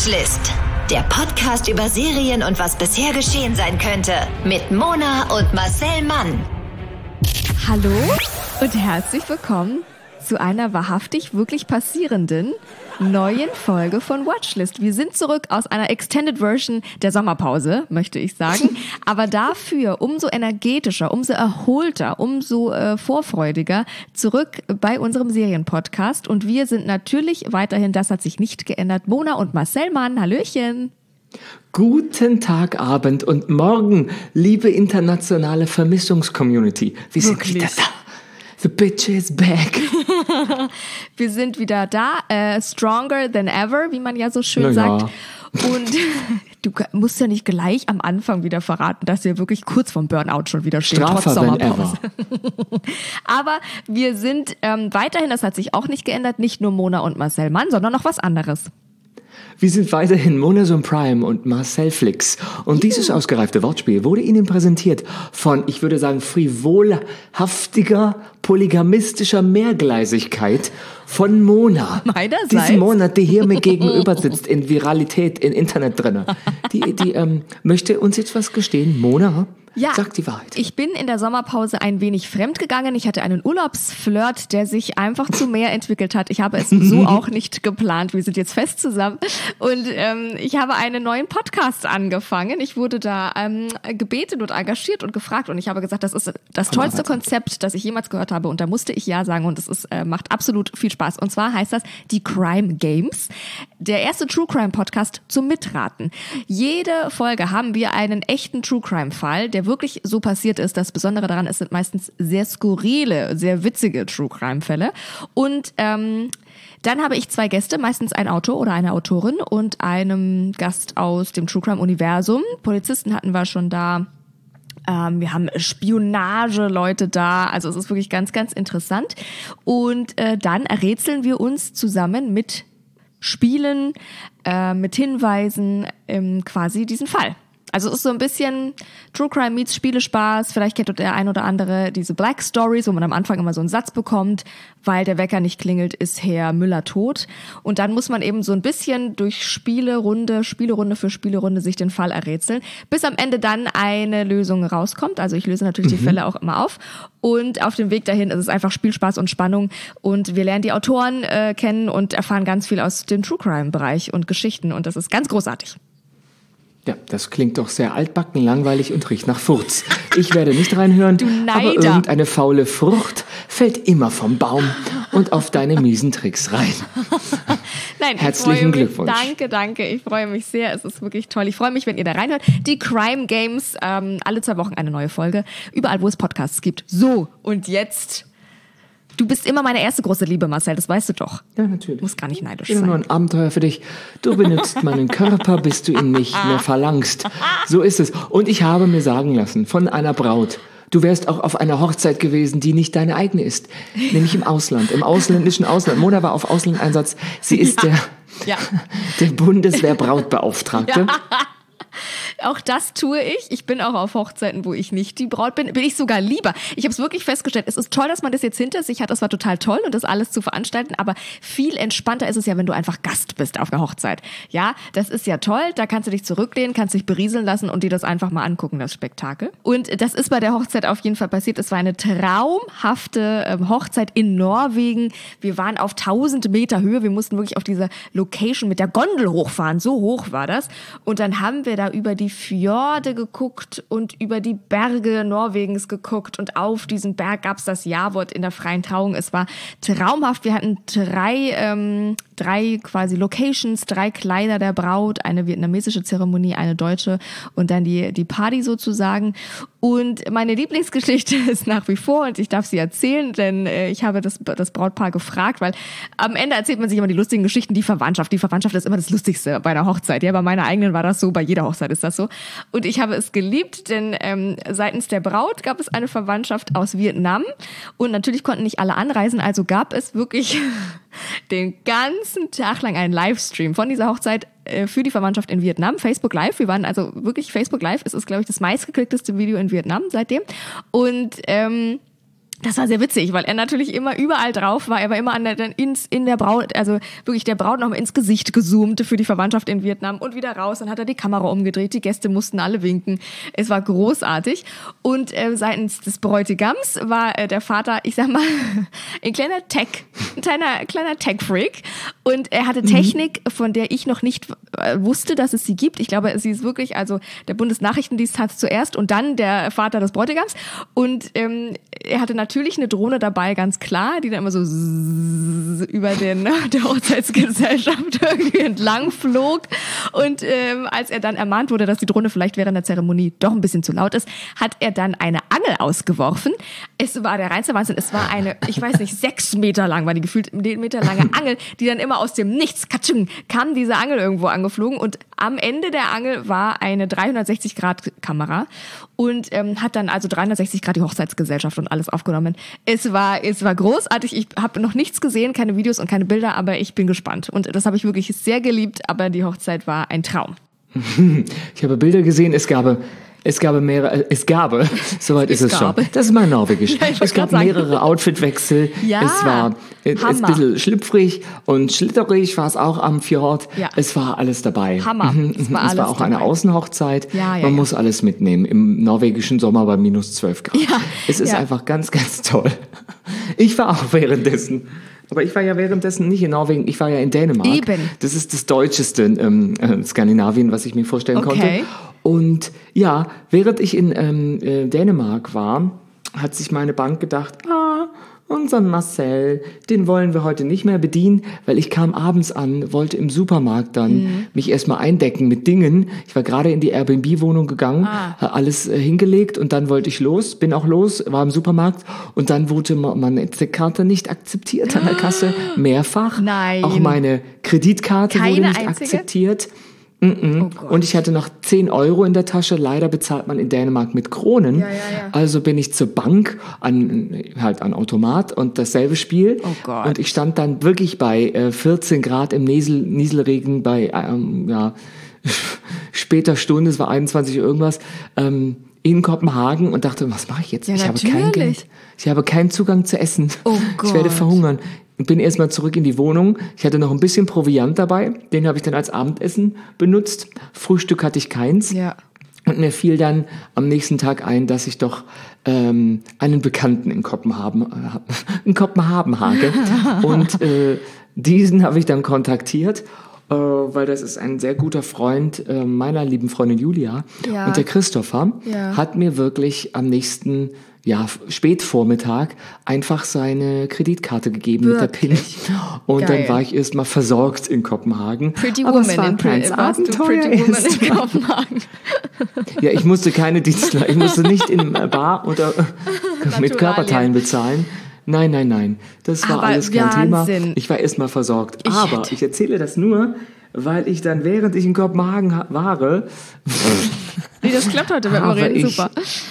Watchlist. Der Podcast über Serien und was bisher geschehen sein könnte. Mit Mona und Marcel Mann. Hallo und herzlich willkommen zu einer wahrhaftig wirklich passierenden neuen Folge von Watchlist. Wir sind zurück aus einer Extended Version der Sommerpause, möchte ich sagen. Aber dafür umso energetischer, umso erholter, umso vorfreudiger zurück bei unserem Serienpodcast. Und wir sind natürlich weiterhin, das hat sich nicht geändert, Mona und Marcel Mann. Hallöchen. Guten Tag, Abend und Morgen, liebe internationale Vermissungscommunity. Wir sind wieder da. The bitch is back. Wir sind wieder da, stronger than ever, wie man ja so schön sagt. Und du musst ja nicht gleich am Anfang wieder verraten, dass wir wirklich kurz vorm Burnout schon wieder stehen, trotz Sommerpause. Aber wir sind weiterhin, das hat sich auch nicht geändert, nicht nur Mona und Marcel Mann, sondern noch was anderes. Wir sind weiterhin Monason Prime und Marcel Flix. Und dieses ausgereifte Wortspiel wurde Ihnen präsentiert von, ich würde sagen, frivolhaftiger, polygamistischer Mehrgleisigkeit von Mona. Meinerseits? Diese Mona, die hier mir gegenüber sitzt, in Viralität, in Internet drinne. Die möchte uns jetzt was gestehen. Mona? Ja, sag die Wahrheit. Ich bin in der Sommerpause ein wenig fremdgegangen. Ich hatte einen Urlaubsflirt, der sich einfach zu mehr entwickelt hat. Ich habe es so auch nicht geplant. Wir sind jetzt fest zusammen. Und ich habe einen neuen Podcast angefangen. Ich wurde da gebeten und engagiert und gefragt. Und ich habe gesagt, das ist das tollste Konzept, das ich jemals gehört habe. Und da musste ich ja sagen. Und es macht absolut viel Spaß. Und zwar heißt das die Crime Games. Der erste True Crime Podcast zum Mitraten. Jede Folge haben wir einen echten True Crime Fall, der wirklich so passiert ist. Das Besondere daran, es sind meistens sehr skurrile, sehr witzige True Crime Fälle. Und dann habe ich 2 Gäste, meistens ein Autor oder eine Autorin und einem Gast aus dem True Crime Universum. Polizisten hatten wir schon da. Wir haben Spionage-Leute da. Also es ist wirklich ganz, ganz interessant. Und dann rätseln wir uns zusammen mit Spielen, mit Hinweisen quasi diesen Fall. Also es ist so ein bisschen True Crime meets Spielespaß. Vielleicht kennt der ein oder andere diese Black Stories, wo man am Anfang immer so einen Satz bekommt, weil der Wecker nicht klingelt, ist Herr Müller tot. Und dann muss man eben so ein bisschen durch Spielerunde für Spielerunde sich den Fall errätseln, bis am Ende dann eine Lösung rauskommt. Also ich löse natürlich die Fälle auch immer auf. Und auf dem Weg dahin ist es einfach Spielspaß und Spannung. Und wir lernen die Autoren kennen und erfahren ganz viel aus dem True Crime Bereich und Geschichten. Und das ist ganz großartig. Ja, das klingt doch sehr altbacken, langweilig und riecht nach Furz. Ich werde nicht reinhören, aber irgendeine faule Frucht fällt immer vom Baum und auf deine miesen Tricks rein. Nein, herzlichen Glückwunsch. Danke. Ich freue mich sehr. Es ist wirklich toll. Ich freue mich, wenn ihr da reinhört. Die Crime Games, alle 2 Wochen eine neue Folge. Überall, wo es Podcasts gibt. So, und jetzt... Du bist immer meine erste große Liebe, Marcel, das weißt du doch. Ja, natürlich. Du musst gar nicht neidisch sein. Ich bin nur ein Abenteuer für dich. Du benutzt meinen Körper, bis du ihn nicht mehr verlangst. So ist es. Und ich habe mir sagen lassen von einer Braut, du wärst auch auf einer Hochzeit gewesen, die nicht deine eigene ist. Nämlich im Ausland, im ausländischen Ausland. Mona war auf Auslandeinsatz. Sie ist der Bundeswehrbrautbeauftragte. Ja. Auch das tue ich. Ich bin auch auf Hochzeiten, wo ich nicht die Braut bin. Bin ich sogar lieber. Ich habe es wirklich festgestellt. Es ist toll, dass man das jetzt hinter sich hat. Das war total toll und das alles zu veranstalten. Aber viel entspannter ist es ja, wenn du einfach Gast bist auf einer Hochzeit. Ja, das ist ja toll. Da kannst du dich zurücklehnen, kannst dich berieseln lassen und dir das einfach mal angucken, das Spektakel. Und das ist bei der Hochzeit auf jeden Fall passiert. Es war eine traumhafte Hochzeit in Norwegen. Wir waren auf 1000 Meter Höhe. Wir mussten wirklich auf dieser Location mit der Gondel hochfahren. So hoch war das. Und dann haben wir da über die Fjorde geguckt und über die Berge Norwegens geguckt und auf diesem Berg gab es das Ja-Wort in der freien Trauung. Es war traumhaft. Wir hatten 3 quasi Locations, 3 Kleider der Braut, eine vietnamesische Zeremonie, eine deutsche und dann die Party sozusagen. Und meine Lieblingsgeschichte ist nach wie vor, und ich darf sie erzählen, denn ich habe das Brautpaar gefragt, weil am Ende erzählt man sich immer die lustigen Geschichten, die Verwandtschaft ist immer das Lustigste bei einer Hochzeit. Ja, bei meiner eigenen war das so, bei jeder Hochzeit ist das so. Und ich habe es geliebt, denn seitens der Braut gab es eine Verwandtschaft aus Vietnam und natürlich konnten nicht alle anreisen, also gab es wirklich den ganzen Tag lang einen Livestream von dieser Hochzeit für die Verwandtschaft in Vietnam, Facebook Live. Wir waren also wirklich Facebook Live. Es ist, glaube ich, das meistgeklickteste Video in Vietnam seitdem. Und Das war sehr witzig, weil er natürlich immer überall drauf war. Er war immer in der Braut, also wirklich der Braut noch mal ins Gesicht gezoomt für die Verwandtschaft in Vietnam und wieder raus. Dann hat er die Kamera umgedreht, die Gäste mussten alle winken. Es war großartig. Und seitens des Bräutigams war der Vater, ich sag mal, ein kleiner Tech-Freak. Und er hatte Technik, von der ich noch nicht wusste, dass es sie gibt. Ich glaube, sie ist wirklich, also der Bundesnachrichtendienst hat es zuerst und dann der Vater des Bräutigams. Und er hatte natürlich eine Drohne dabei, ganz klar, die dann immer so über der Hochzeitsgesellschaft irgendwie entlang flog. Und als er dann ermahnt wurde, dass die Drohne vielleicht während der Zeremonie doch ein bisschen zu laut ist, hat er dann eine Angel ausgeworfen. Es war der reinste Wahnsinn. Es war eine, ich weiß nicht, 6 Meter lang, war die gefühlt Meter lange Angel, die dann immer aus dem Nichts, katschung, kam diese Angel irgendwo angeflogen. Und am Ende der Angel war eine 360-Grad-Kamera und hat dann also 360 Grad die Hochzeitsgesellschaft und alles aufgenommen. Es war großartig. Ich habe noch nichts gesehen, keine Videos und keine Bilder, aber ich bin gespannt. Und das habe ich wirklich sehr geliebt, aber die Hochzeit war ein Traum. Ich habe Bilder gesehen, soweit ist es schon. Das ist mal norwegisch. Ja, es gab mehrere Outfitwechsel. Ja, es war ein bisschen schlüpfrig und schlitterig war es auch am Fjord. Ja. Es war alles dabei. Hammer. Es war auch eine Außenhochzeit. Ja, muss alles mitnehmen. Im norwegischen Sommer bei minus 12 Grad. Ja. Es ist einfach ganz, ganz toll. Ich war auch währenddessen. Aber ich war ja währenddessen nicht in Norwegen, ich war ja in Dänemark. Eben. Das ist das deutscheste Skandinavien, was ich mir vorstellen konnte. Und ja, während ich in Dänemark war, hat sich meine Bank gedacht, unseren Marcel, den wollen wir heute nicht mehr bedienen, weil ich kam abends an, wollte im Supermarkt dann mich erstmal eindecken mit Dingen. Ich war gerade in die Airbnb-Wohnung gegangen, alles hingelegt und dann wollte ich bin auch los, war im Supermarkt und dann wurde meine EC-Karte nicht akzeptiert an der Kasse, mehrfach. Nein. Auch meine Kreditkarte wurde nicht akzeptiert. Oh und ich hatte noch 10 Euro in der Tasche. Leider bezahlt man in Dänemark mit Kronen. Ja. Also bin ich zur Bank an Automat und dasselbe Spiel. Oh Gott. Und ich stand dann wirklich bei 14 Grad im Nieselregen bei später Stunde, es war 21 Uhr irgendwas, in Kopenhagen und dachte, was mache ich jetzt? Ja, ich habe kein Geld. Ich habe keinen Zugang zu Essen. Oh Gott. Ich werde verhungern. Und bin erstmal zurück in die Wohnung. Ich hatte noch ein bisschen Proviant dabei. Den habe ich dann als Abendessen benutzt. Frühstück hatte ich keins. Ja. Und mir fiel dann am nächsten Tag ein, dass ich doch einen Bekannten in Kopenhagen habe. Und diesen habe ich dann kontaktiert, weil das ist ein sehr guter Freund meiner lieben Freundin Julia. Ja. Und der Christopher hat mir wirklich am nächsten Spätvormittag einfach seine Kreditkarte gegeben mit der PIN. Und Geil. dann war ich erstmal versorgt in Kopenhagen. Pretty Aber Woman es war ein kleines Abenteuer. in Kopenhagen. Ja, ich musste keine Dienstleistung, ich musste nicht in Bar oder mit Körperteilen bezahlen. Nein. Das war Aber alles kein Wahnsinn. Thema. Ich war erstmal versorgt. Aber ich erzähle das nur, weil ich dann, während ich in Kopenhagen war, Nee, das klappt heute mit dem habe Reden ich- super.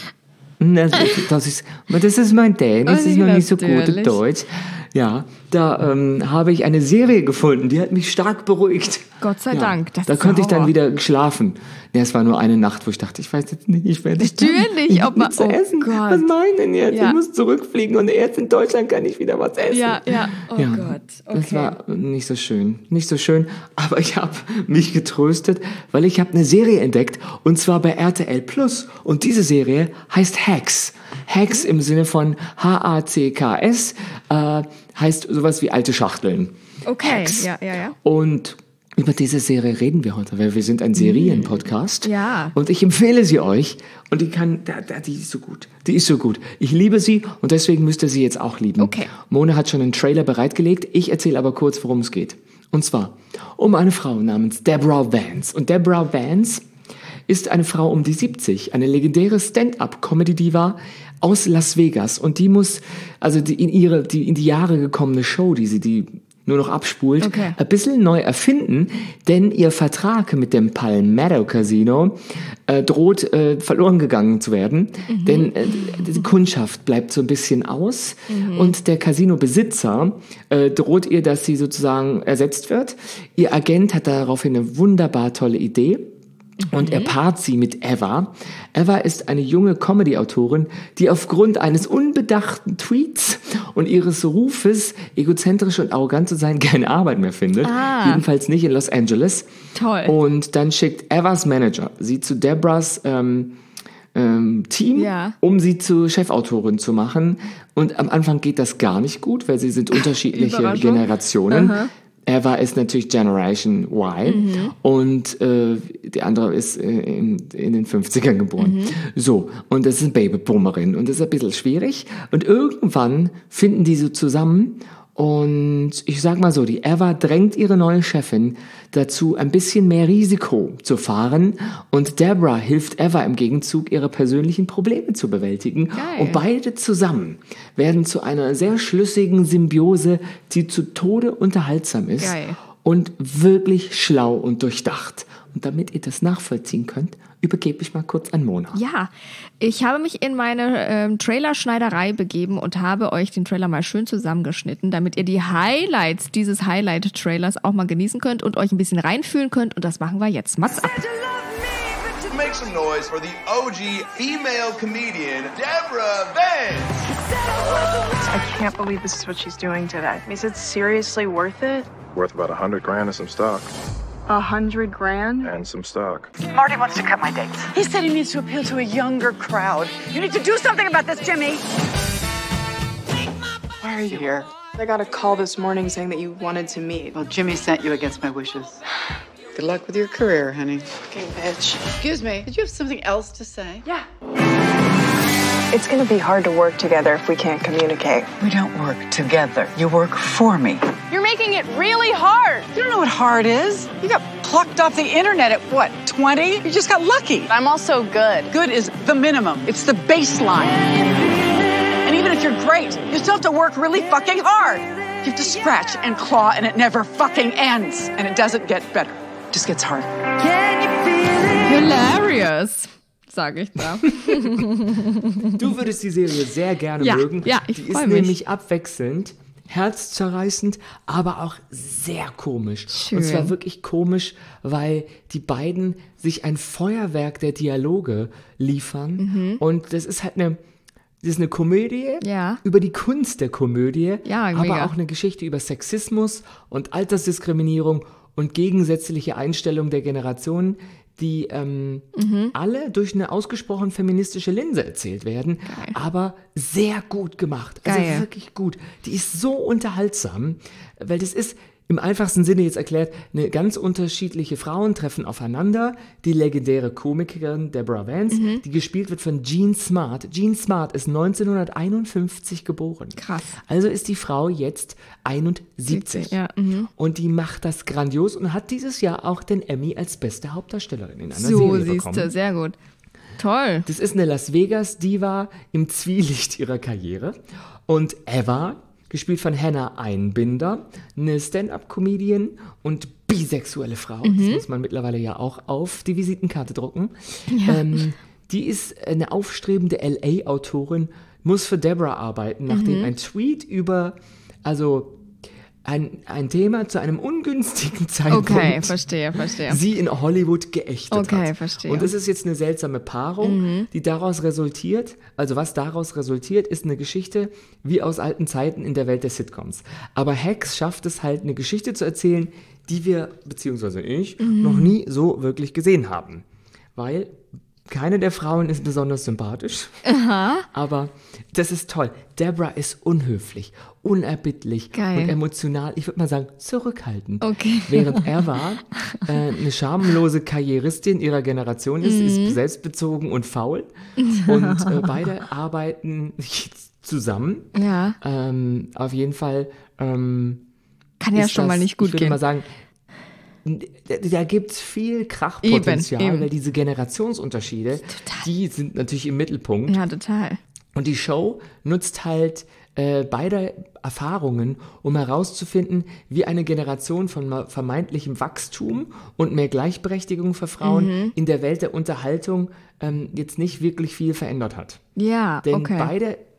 das ist mein Dänisch, das ist noch nicht so Natürlich. gut Deutsch. Ja, da habe ich eine Serie gefunden, die hat mich stark beruhigt. Gott sei Dank, das Da ist konnte ich Horror. dann wieder schlafen. Ja, es war nur eine Nacht, wo ich dachte, ich weiß jetzt nicht, ich werde Natürlich, ich ob hab man- nichts zu oh essen. Gott. Was mache ich denn jetzt? Ja. Ich muss zurückfliegen und erst in Deutschland kann ich wieder was essen. Ja. Oh Ja, Gott. Okay. Das war nicht so schön, aber ich habe mich getröstet, weil ich habe eine Serie entdeckt und zwar bei RTL Plus und diese Serie heißt Hacks. Hacks im Sinne von H-A-C-K-S heißt sowas wie alte Schachteln. Okay, Hacks. ja. Und über diese Serie reden wir heute, weil wir sind ein Serien-Podcast. Ja. Und ich empfehle sie euch. Und die ist so gut. Die ist so gut. Ich liebe sie und deswegen müsst ihr sie jetzt auch lieben. Okay. Mona hat schon einen Trailer bereitgelegt. Ich erzähle aber kurz, worum es geht. Und zwar um eine Frau namens Deborah Vance. Und Deborah Vance ist eine Frau um die 70, eine legendäre Stand-up-Comedy-Diva aus Las Vegas. Und die muss, also die in die Jahre gekommene Show, die nur noch abspult, Okay. ein bisschen neu erfinden, denn ihr Vertrag mit dem Palmetto Casino droht verloren gegangen zu werden, denn die Kundschaft bleibt so ein bisschen aus und der Casino-Besitzer droht ihr, dass sie sozusagen ersetzt wird. Ihr Agent hat daraufhin eine wunderbar tolle Idee. Und er paart sie mit Eva. Eva ist eine junge Comedy-Autorin, die aufgrund eines unbedachten Tweets und ihres Rufes, egozentrisch und arrogant zu sein, keine Arbeit mehr findet. Jedenfalls nicht in Los Angeles. Toll. Und dann schickt Evas Manager sie zu Debras Team, um sie zur Chefautorin zu machen. Und am Anfang geht das gar nicht gut, weil sie sind unterschiedliche Generationen. Eva ist natürlich Generation Y und die andere ist in den 50ern geboren. So, und das ist eine Babyboomerin und das ist ein bisschen schwierig. Und irgendwann finden die so zusammen und ich sag mal so, die Eva drängt ihre neue Chefin dazu, ein bisschen mehr Risiko zu fahren und Debra hilft Eva im Gegenzug, ihre persönlichen Probleme zu bewältigen. Geil. Und beide zusammen werden zu einer sehr schlüssigen Symbiose, die zu Tode unterhaltsam ist. Geil. Und wirklich schlau und durchdacht. Und damit ihr das nachvollziehen könnt, übergebe ich mal kurz an Mona. Ja, ich habe mich in meine Trailerschneiderei begeben und habe euch den Trailer mal schön zusammengeschnitten, damit ihr die Highlights dieses Highlight-Trailers auch mal genießen könnt und euch ein bisschen reinfühlen könnt. Und das machen wir jetzt. Mats ab. Make some noise for the OG female comedian, Deborah Vance. I can't believe this is what she's doing today. Is it seriously worth it? Worth about $100 grand and some stock. $100 grand? And some stock. Marty wants to cut my dates. He said he needs to appeal to a younger crowd. You need to do something about this, Jimmy. Why are you here? I got a call this morning saying that you wanted to meet. Well, Jimmy sent you against my wishes. Good luck with your career, honey. Fucking bitch. Excuse me, did you have something else to say? Yeah. It's gonna be hard to work together if we can't communicate. We don't work together. You work for me. You're making it really hard. You don't know what hard is. You got plucked off the internet at what, 20? You just got lucky. I'm also good. Good is the minimum. It's the baseline. And even if you're great, you still have to work really fucking hard. You have to scratch and claw and it never fucking ends. And it doesn't get better. It just gets harder. Hilarious, sage ich da. Du würdest die Serie sehr gerne mögen. Ja, ich Die ist freu mich. nämlich abwechselnd, herzzerreißend, aber auch sehr komisch. Schön. Und zwar wirklich komisch, weil die beiden sich ein Feuerwerk der Dialoge liefern. Und das ist halt eine Komödie über die Kunst der Komödie, aber mega. auch eine Geschichte über Sexismus und Altersdiskriminierung und gegensätzliche Einstellungen der Generationen, die alle durch eine ausgesprochen feministische Linse erzählt werden, aber sehr gut gemacht. Also Geil. wirklich gut. Die ist so unterhaltsam, weil das ist im einfachsten Sinne jetzt erklärt, eine ganz unterschiedliche Frauen treffen aufeinander. Die legendäre Komikerin Deborah Vance, die gespielt wird von Jean Smart. Jean Smart ist 1951 geboren. Krass. Also ist die Frau jetzt 71. Ja, Und die macht das grandios und hat dieses Jahr auch den Emmy als beste Hauptdarstellerin in einer So Serie siehst bekommen. du, sehr gut. Toll. Das ist eine Las Vegas-Diva im Zwielicht ihrer Karriere. Und Eva, gespielt von Hannah Einbinder, eine Stand-up-Comedian und bisexuelle Frau. Das muss man mittlerweile ja auch auf die Visitenkarte drucken. Die ist eine aufstrebende LA-Autorin, muss für Deborah arbeiten, nachdem ein Tweet über, ein Thema zu einem ungünstigen Zeitpunkt Okay, verstehe. sie in Hollywood geächtet hat. Okay, verstehe. Und das ist jetzt eine seltsame Paarung, die daraus resultiert, was daraus resultiert, ist eine Geschichte wie aus alten Zeiten in der Welt der Sitcoms. Aber Hex schafft es halt, eine Geschichte zu erzählen, die wir, beziehungsweise ich, noch nie so wirklich gesehen haben. Weil keine der Frauen ist besonders sympathisch. Aber das ist toll. Deborah ist unhöflich, unerbittlich Geil. und emotional, ich würde mal sagen, zurückhaltend. Okay. Während Eva eine schamlose Karrieristin ihrer Generation ist selbstbezogen und faul. Und beide arbeiten zusammen. Ja. Auf jeden Fall Kann ja ist schon mal nicht gut ich würde gehen. mal sagen, da gibt es viel Krachpotenzial, Eben. weil diese Generationsunterschiede, die sind natürlich im Mittelpunkt. Ja, total. Und die Show nutzt halt beide Erfahrungen, um herauszufinden, wie eine Generation von vermeintlichem Wachstum und mehr Gleichberechtigung für Frauen in der Welt der Unterhaltung jetzt nicht wirklich viel verändert hat. Ja, Denn okay. beide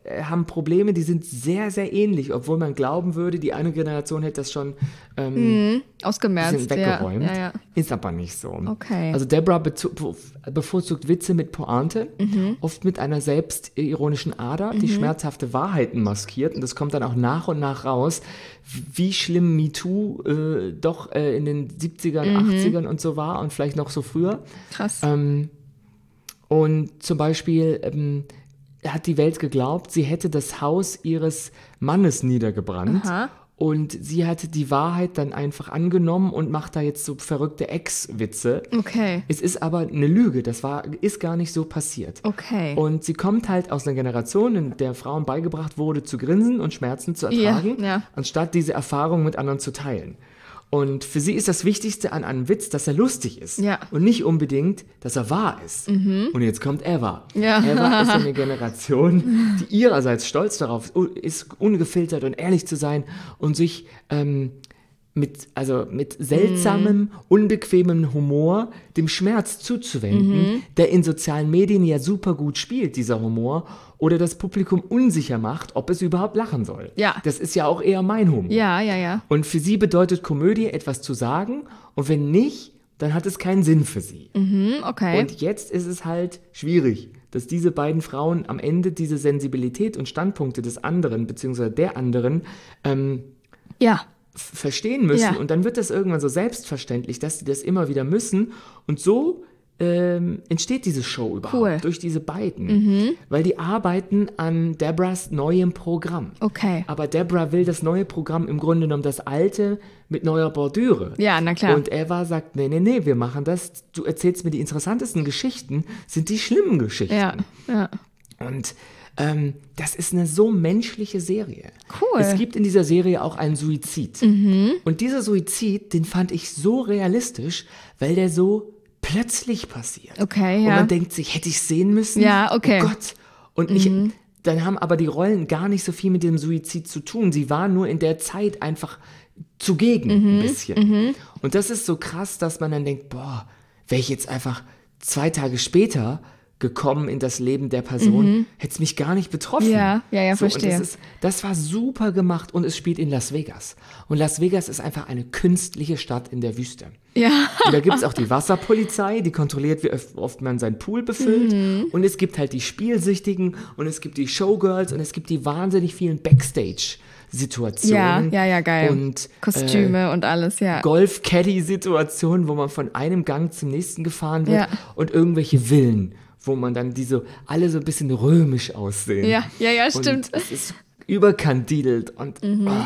haben Probleme, die sind sehr, sehr ähnlich, obwohl man glauben würde, die eine Generation hätte das schon ausgemerzt, weggeräumt. Ja. Ist aber nicht so. Okay. Also Deborah bevorzugt Witze mit Pointe, oft mit einer selbstironischen Ader, die schmerzhafte Wahrheiten maskiert. Und das kommt dann auch nach und nach raus, wie schlimm MeToo doch in den 70ern, 80ern und so war und vielleicht noch so früher. Krass. Und zum Beispiel hat die Welt geglaubt, sie hätte das Haus ihres Mannes niedergebrannt. Aha. Und sie hatte die Wahrheit dann einfach angenommen und macht da jetzt so verrückte Ex-Witze. Okay. Es ist aber eine Lüge, ist gar nicht so passiert. Okay. Und sie kommt halt aus einer Generation, in der Frauen beigebracht wurde, zu grinsen und Schmerzen zu ertragen, anstatt diese Erfahrung mit anderen zu teilen. Und für sie ist das Wichtigste an einem Witz, dass er lustig ist. Ja. Und nicht unbedingt, dass er wahr ist. Und jetzt kommt Eva. Ja. Eva ist eine Generation, die ihrerseits stolz darauf ist, ungefiltert und ehrlich zu sein und sich mit seltsamem, unbequemem Humor dem Schmerz zuzuwenden, der in sozialen Medien ja super gut spielt, dieser Humor, oder das Publikum unsicher macht, ob es überhaupt lachen soll. Ja. Das ist ja auch eher mein Humor. Ja. Und für sie bedeutet Komödie, etwas zu sagen, und wenn nicht, dann hat es keinen Sinn für sie. Okay. Und jetzt ist es halt schwierig, dass diese beiden Frauen am Ende diese Sensibilität und Standpunkte des anderen, beziehungsweise der anderen, verstehen müssen. Ja. Und dann wird das irgendwann so selbstverständlich, dass sie das immer wieder müssen. Und so entsteht diese Show überhaupt durch diese beiden. Weil die arbeiten an Deborahs neuem Programm. Okay. Aber Deborah will das neue Programm im Grunde genommen das alte mit neuer Bordüre. Ja, na klar. Und Eva sagt, nee, wir machen das. Du erzählst mir die interessantesten Geschichten, sind die schlimmen Geschichten. Ja. Und das ist eine so menschliche Serie. Cool. Es gibt in dieser Serie auch einen Suizid. Und dieser Suizid, den fand ich so realistisch, weil der so plötzlich passiert. Okay, Und ja. man denkt sich, hätte ich sehen müssen? Ja, okay. Oh Gott. Und dann haben aber die Rollen gar nicht so viel mit dem Suizid zu tun. Sie waren nur in der Zeit einfach zugegen ein bisschen. Und das ist so krass, dass man dann denkt, boah, wäre ich jetzt einfach 2 Tage später gekommen in das Leben der Person, hätte es mich gar nicht betroffen. Ja, so, verstehe. Und das war super gemacht und es spielt in Las Vegas. Und Las Vegas ist einfach eine künstliche Stadt in der Wüste. Ja. Und da gibt es auch die Wasserpolizei, die kontrolliert, wie oft man seinen Pool befüllt. Und es gibt halt die Spielsüchtigen und es gibt die Showgirls und es gibt die wahnsinnig vielen Backstage-Situationen. Ja, geil. Und Kostüme und alles, ja. Golf-Caddy-Situationen, wo man von einem Gang zum nächsten gefahren wird und irgendwelche Villen, wo man dann alle so ein bisschen römisch aussehen. Ja, stimmt. Und es ist überkandidelt und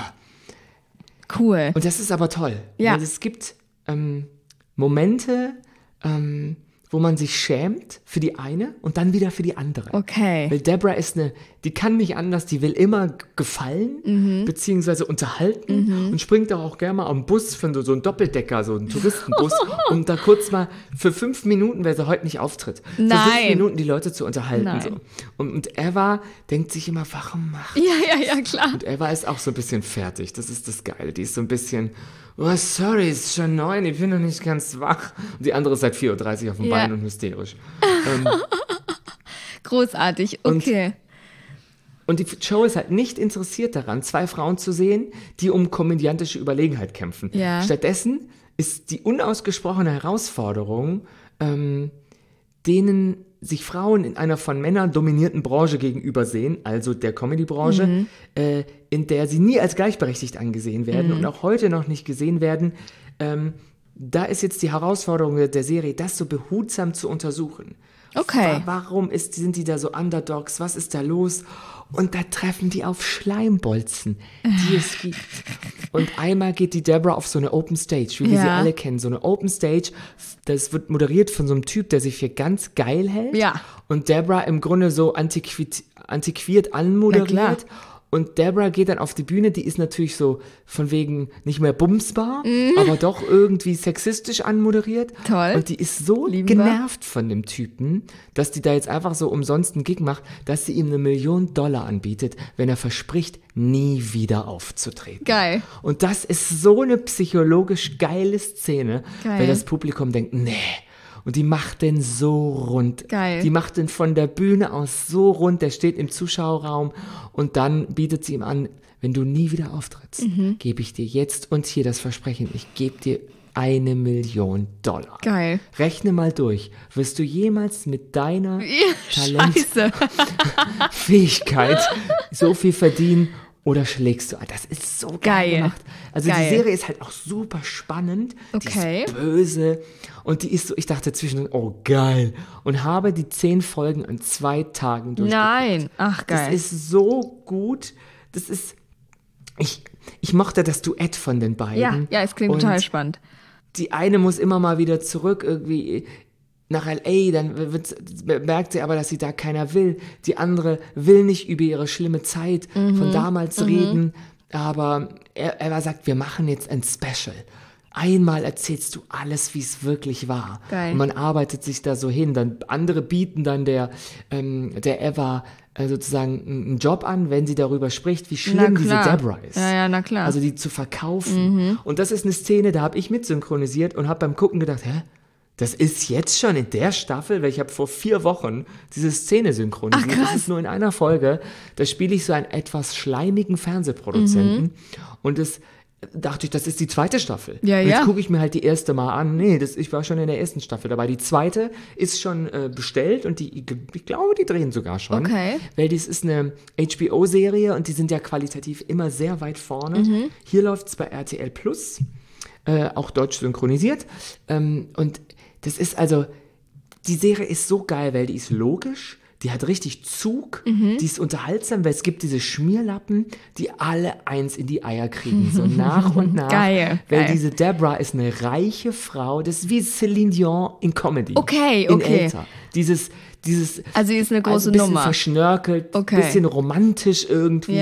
Cool. Und das ist aber toll. Ja. Weil es gibt Momente, wo man sich schämt für die eine und dann wieder für die andere. Okay. Weil Deborah die kann nicht anders, die will immer gefallen, beziehungsweise unterhalten und springt auch gerne mal am Bus von so einem Doppeldecker, so einen Touristenbus, um da kurz mal für 5 Minuten, weil sie heute nicht auftritt, für 5 Minuten die Leute zu unterhalten. Nein. So. Und Eva denkt sich immer, warum macht Ja, klar. Und Eva ist auch so ein bisschen fertig, das ist das Geile, die ist so ein bisschen, oh sorry, es ist schon 9, ich bin noch nicht ganz wach. Und die andere ist seit 4:30 Uhr auf dem Bein und hysterisch. Großartig, okay. Und die Show ist halt nicht interessiert daran, 2 Frauen zu sehen, die um komödiantische Überlegenheit kämpfen. Ja. Stattdessen ist die unausgesprochene Herausforderung, denen sich Frauen in einer von Männern dominierten Branche gegenübersehen, also der Comedy-Branche, in der sie nie als gleichberechtigt angesehen werden und auch heute noch nicht gesehen werden. Da ist jetzt die Herausforderung der Serie, das so behutsam zu untersuchen. Okay. Warum sind die da so Underdogs? Was ist da los? Und da treffen die auf Schleimbolzen, die es gibt. Und einmal geht die Deborah auf so eine Open Stage, wie wir sie alle kennen. So eine Open Stage, das wird moderiert von so einem Typ, der sich für ganz geil hält. Ja. Und Deborah im Grunde so antiquiert anmoderiert. Und Deborah geht dann auf die Bühne, die ist natürlich so von wegen nicht mehr bumsbar, aber doch irgendwie sexistisch anmoderiert. Toll. Und die ist so genervt von dem Typen, dass die da jetzt einfach so umsonst einen Gig macht, dass sie ihm $1 Million anbietet, wenn er verspricht, nie wieder aufzutreten. Geil. Und das ist so eine psychologisch geile Szene, Geil. weil das Publikum denkt, nee. Und die macht den so rund. Geil. Die macht den von der Bühne aus so rund, der steht im Zuschauerraum und dann bietet sie ihm an, wenn du nie wieder auftrittst, gebe ich dir jetzt und hier das Versprechen, ich gebe dir $1 Million. Geil. Rechne mal durch. Wirst du jemals mit deiner Scheiße. Fähigkeit so viel verdienen oder schlägst du? Das ist so geil gemacht. Also die Serie ist halt auch super spannend. Okay. Die ist böse und die ist so, ich dachte zwischendurch, oh geil. Und habe die 10 Folgen an 2 Tagen durchgeguckt. Nein. Ach, geil. Das ist so gut. Das ist, ich mochte das Duett von den beiden. Ja, es klingt total spannend. Die eine muss immer mal wieder zurück irgendwie nach L.A., dann merkt sie aber, dass sie da keiner will. Die andere will nicht über ihre schlimme Zeit von damals reden, aber er sagt, wir machen jetzt ein Special. Einmal erzählst du alles, wie es wirklich war. Geil. Und man arbeitet sich da so hin. Dann andere bieten dann der Eva sozusagen einen Job an, wenn sie darüber spricht, wie schlimm diese Deborah ist. Ja, na klar. Also die zu verkaufen. Und das ist eine Szene, da habe ich mitsynchronisiert und habe beim Gucken gedacht, das ist jetzt schon in der Staffel, weil ich habe vor 4 Wochen diese Szene synchronisiert. Ach, krass. Das ist nur in einer Folge. Da spiele ich so einen etwas schleimigen Fernsehproduzenten und das dachte ich, das ist die 2. Staffel. Ja, und jetzt ja. gucke ich mir halt die erste mal an. Nee, ich war schon in der ersten Staffel dabei. Die 2. ist schon bestellt und ich glaube, die drehen sogar schon. Okay. Weil das ist eine HBO-Serie und die sind ja qualitativ immer sehr weit vorne. Hier läuft es bei RTL Plus, auch deutsch synchronisiert. Und das ist also, die Serie ist so geil, weil die ist logisch. Die hat richtig Zug, die ist unterhaltsam, weil es gibt diese Schmierlappen, die alle eins in die Eier kriegen, so nach und nach. Geil. Weil diese Deborah ist eine reiche Frau, das ist wie Celine Dion in Comedy. Okay. In älter. Dieses Also sie ist eine große ein bisschen Nummer. verschnörkelt, bisschen romantisch irgendwie,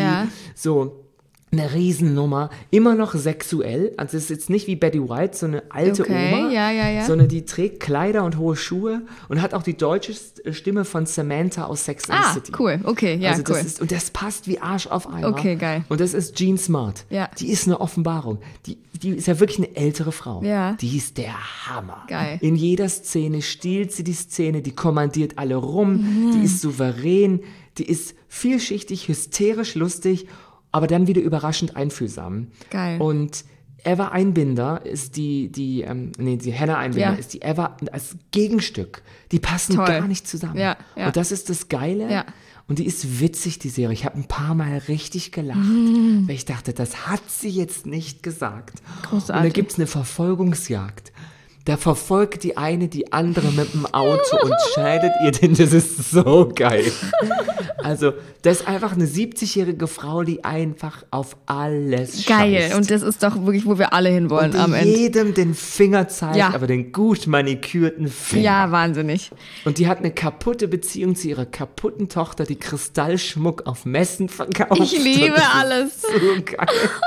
so eine Riesennummer, immer noch sexuell, also es ist jetzt nicht wie Betty White, so eine alte Oma, sondern die trägt Kleider und hohe Schuhe und hat auch die deutsche Stimme von Samantha aus Sex and the City. Cool, okay, ja, also cool. Und das passt wie Arsch auf Eimer. Okay, geil. Und das ist Jean Smart. Ja. Die ist eine Offenbarung. Die ist ja wirklich eine ältere Frau. Ja. Die ist der Hammer. Geil. In jeder Szene stiehlt sie die Szene, die kommandiert alle rum, die ist souverän, die ist vielschichtig, hysterisch, lustig, aber dann wieder überraschend einfühlsam. Geil. Und Eva Einbinder ist die Hannah Einbinder ist die Eva als Gegenstück. Die passen gar nicht zusammen. Ja. Und das ist das Geile. Ja. Und die ist witzig, die Serie. Ich habe ein paar Mal richtig gelacht, weil ich dachte, das hat sie jetzt nicht gesagt. Großartig. Und da gibt es eine Verfolgungsjagd. Da verfolgt die eine die andere mit dem Auto und schneidet ihr den. Das ist so geil. Also, das ist einfach eine 70-jährige Frau, die einfach auf alles Geil. scheißt. Und das ist doch wirklich, wo wir alle hinwollen und am Ende. jedem den Finger zeigt, aber den gut manikürten Finger. Ja, wahnsinnig. Und die hat eine kaputte Beziehung zu ihrer kaputten Tochter, die Kristallschmuck auf Messen verkauft. Ich liebe alles. So geil.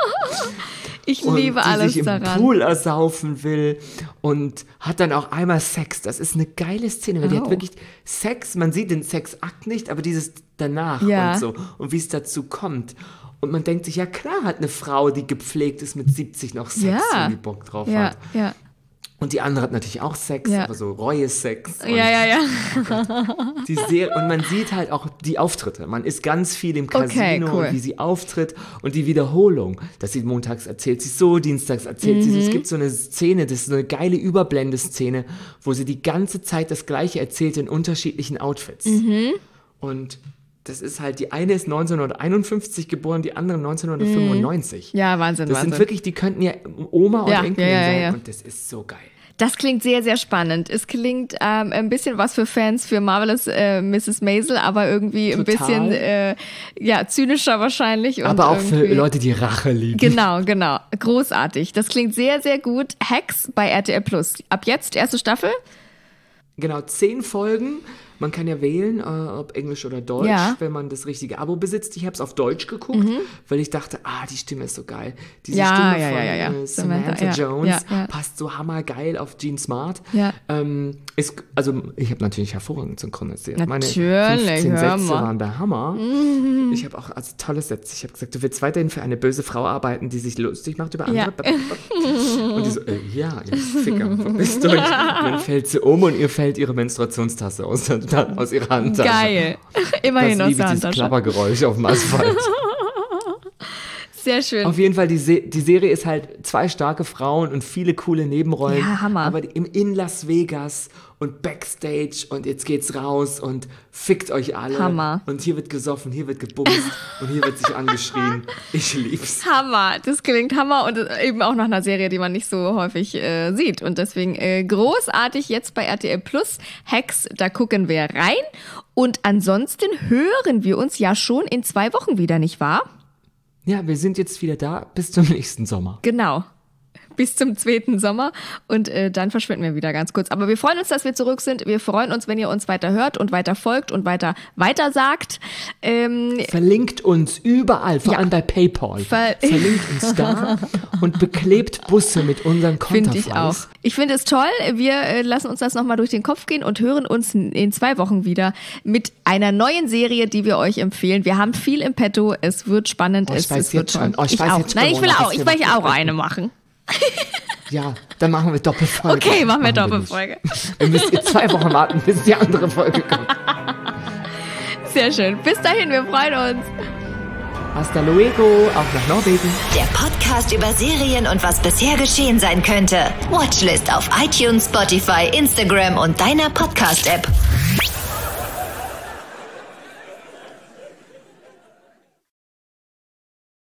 Ich liebe alles die sich im daran. Pool ersaufen will und hat dann auch einmal Sex. Das ist eine geile Szene, weil die hat wirklich Sex. Man sieht den Sexakt nicht, aber dieses danach und so und wie es dazu kommt. Und man denkt sich, ja klar hat eine Frau, die gepflegt ist, mit 70 noch Sex, wenn die Bock drauf hat. Ja. Und die andere hat natürlich auch Sex, aber so Reue-Sex. Und Ja. die Serie, und man sieht halt auch die Auftritte. Man ist ganz viel im Casino cool. und wie sie auftritt und die Wiederholung. Dass sie montags erzählt sie so, dienstags erzählt sie so. Es gibt so eine Szene, das ist so eine geile Überblendeszene, wo sie die ganze Zeit das Gleiche erzählt in unterschiedlichen Outfits. Und das ist halt, die eine ist 1951 geboren, die andere 1995. Ja, Wahnsinn, Das sind wirklich, die könnten ja Oma und Enkelin sein. Ja. Und das ist so geil. Das klingt sehr, sehr spannend. Es klingt ein bisschen was für Fans für Marvelous Mrs. Maisel, aber irgendwie ein bisschen zynischer wahrscheinlich. Aber auch für Leute, die Rache lieben. Genau. Großartig. Das klingt sehr, sehr gut. Hacks bei RTL Plus. Ab jetzt, erste Staffel? Genau, 10 Folgen. Man kann ja wählen, ob Englisch oder Deutsch, wenn man das richtige Abo besitzt. Ich habe es auf Deutsch geguckt, weil ich dachte, die Stimme ist so geil. Diese Stimme von Samantha Jones passt so hammergeil auf Jean Smart. Ja. Also ich habe natürlich hervorragend synchronisiert. Meine 15 Sätze waren der Hammer. Ich habe auch tolle Sätze. Ich habe gesagt, du willst weiterhin für eine böse Frau arbeiten, die sich lustig macht über andere. Und die so, ihr Ficker, verpisst euch. Und dann fällt sie um und ihr fällt ihre Menstruationstasse aus ihrer Handtasche. Geil. Immerhin aus der Handtasche. Dieses Klappergeräusch auf dem Asphalt. Sehr schön. Auf jeden Fall, die Serie ist halt 2 starke Frauen und viele coole Nebenrollen. Ja, Hammer. Aber in Las Vegas und Backstage und jetzt geht's raus und fickt euch alle. Hammer. Und hier wird gesoffen, hier wird gebumst und hier wird sich angeschrien. Ich lieb's. Hammer. Das klingt Hammer und eben auch nach einer Serie, die man nicht so häufig sieht. Und deswegen großartig jetzt bei RTL Plus. Hacks, da gucken wir rein. Und ansonsten hören wir uns ja schon in 2 Wochen wieder, nicht wahr? Ja, wir sind jetzt wieder da bis zum nächsten Sommer. Genau. Bis zum 2. Sommer und dann verschwinden wir wieder ganz kurz. Aber wir freuen uns, dass wir zurück sind. Wir freuen uns, wenn ihr uns weiter hört und weiter folgt und weiter sagt. Verlinkt uns überall, vor allem bei PayPal. Verlinkt uns da und beklebt Busse mit unseren Konterfeis. Finde ich auch. Ich finde es toll. Wir lassen uns das nochmal durch den Kopf gehen und hören uns in 2 Wochen wieder mit einer neuen Serie, die wir euch empfehlen. Wir haben viel im Petto. Es wird spannend. Ich weiß jetzt schon. Ich will auch eine machen. Ja, dann machen wir Doppelfolge. Okay, machen wir Doppelfolge. Ihr müsst 2 Wochen warten, bis die andere Folge kommt. Sehr schön. Bis dahin, wir freuen uns. Hasta luego, auch nach Norwegen. Der Podcast über Serien und was bisher geschehen sein könnte. Watchlist auf iTunes, Spotify, Instagram und deiner Podcast-App.